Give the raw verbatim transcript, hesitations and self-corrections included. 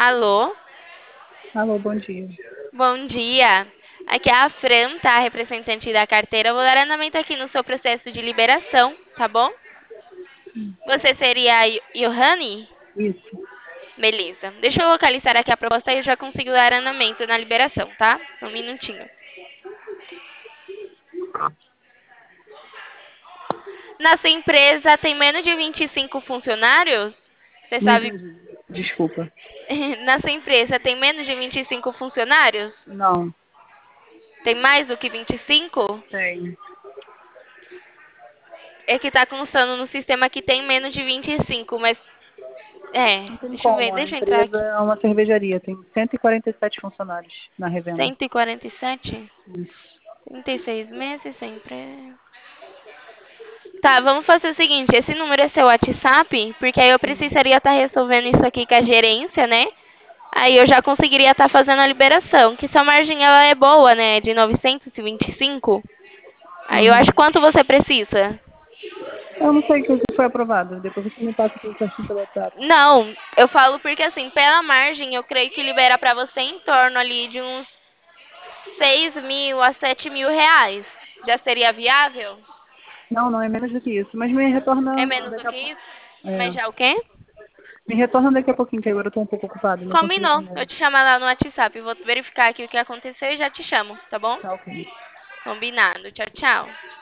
Alô? Alô, bom dia. Bom dia. Aqui é a Fran, tá? Representante da carteira. Eu vou dar andamento aqui no seu processo de liberação, tá bom? Você seria a Yo- Yohane? Isso. Beleza. Deixa eu localizar aqui a proposta e eu já consigo dar andamento na liberação, tá? Um minutinho. Na sua empresa tem menos de vinte e cinco funcionários? Você Não sabe? entendi. Desculpa. Na sua empresa tem menos de vinte e cinco funcionários? Não, Tem mais do que vinte e cinco? tem. É que tá constando no sistema que tem menos de vinte e cinco, mas é, Não tem deixa eu ver, como. A deixa eu entrar empresa aqui. é uma cervejaria. Tem cento e quarenta e sete funcionários na revenda. cento e quarenta e sete? Isso. trinta e seis meses sempre. Tá, vamos fazer o seguinte, esse número é seu WhatsApp, porque aí eu Sim. precisaria estar resolvendo isso aqui com a gerência, né? Aí eu já conseguiria estar fazendo a liberação, que sua margem ela é boa, né? De novecentos e vinte e cinco. Aí eu acho Uhum. quanto você precisa. Eu não sei o que que foi aprovado. Depois você me passa tudo certinho pelo WhatsApp. Não, eu falo porque assim, pela margem, eu creio que libera pra você em torno ali de uns seis mil a sete mil reais. Já seria viável? Não, não é menos do que isso. Mas me É retorna menos do daqui a que pouco. isso? Mas É. já o quê? Me retorna daqui a pouquinho, que agora eu tô um pouco ocupado. Não consigo Combinou. atender. Eu te chamo lá no WhatsApp. Vou verificar aqui o que aconteceu e já te chamo, tá bom? Tá ok. Combinado. Tchau, tchau.